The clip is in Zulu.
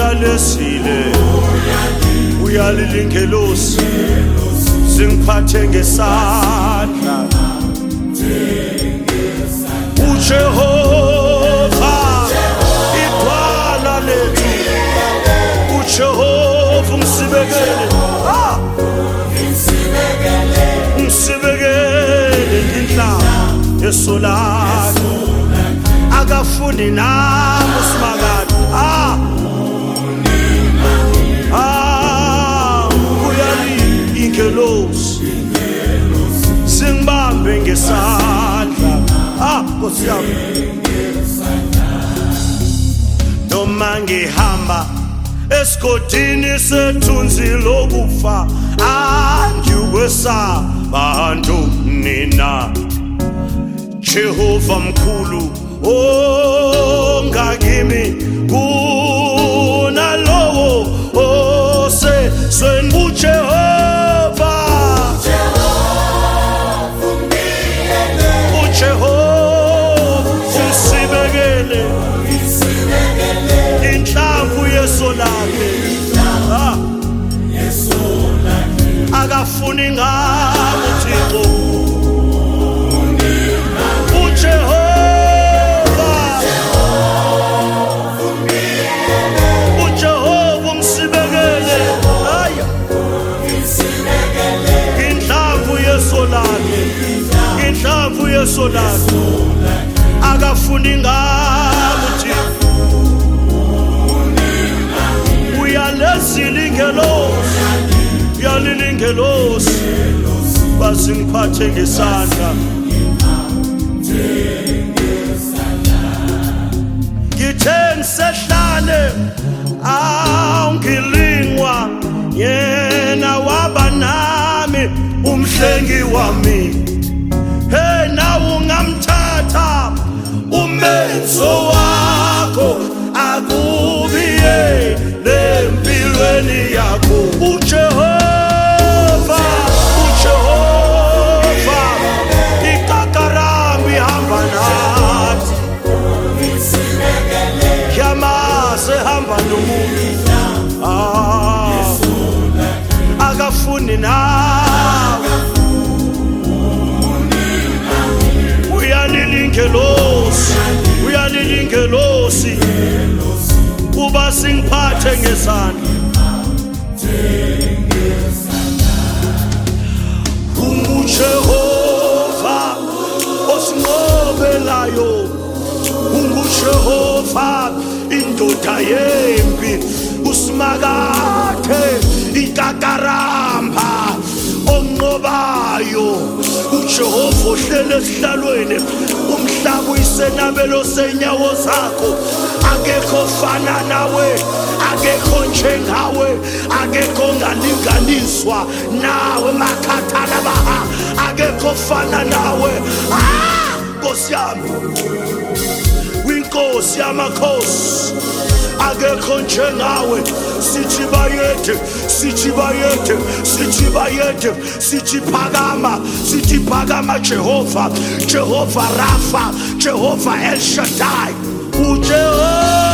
uyalesile uyalilingelosi singiphathe ngesandla uJehova idwala lethu uJehova ngisibekele inhla yesolano akafuni nami usimakade ingelosi singibambe ngesandla Nkosi yami noma ngihamba esigodini sethunzi lokufa angikwesaba nina Jehova mkhulu ngakimi kunalowo osesweni Jehova unsibekele inhlamvu yeso lakhe akafuni ngami uThixo uJehova unsibekele inhlamvu yeso lakhe akafuni ngami uThixo uyalilingelosi basingiphathe ngesandla ngitheni sehlale awungilingwa yena wabanami umhlengi wami hey nawe ungamthatha umenzo wakho akubiye lempilweni yakho uJehova ikakarambi hamba nathi yamaze hamba nomuntu akafuni nawe uyalilingelosi kuba singiphathe ngesandla unguJehova osinqobelayo unguJehova indoda yempi usimakade ikakaramba onqobayo uJehova ohlele esihlalweni umhlaba uyisenabelo senyawo zakho akekho fana nawe akekho njengawe akekho ngalinganiswa nawe makhathala baha akekho fana nawe Nkosi yami winkosi yamakhosi akekho njengawe sithi phakama Jehova Rafa Jehova El Shaddai uJehova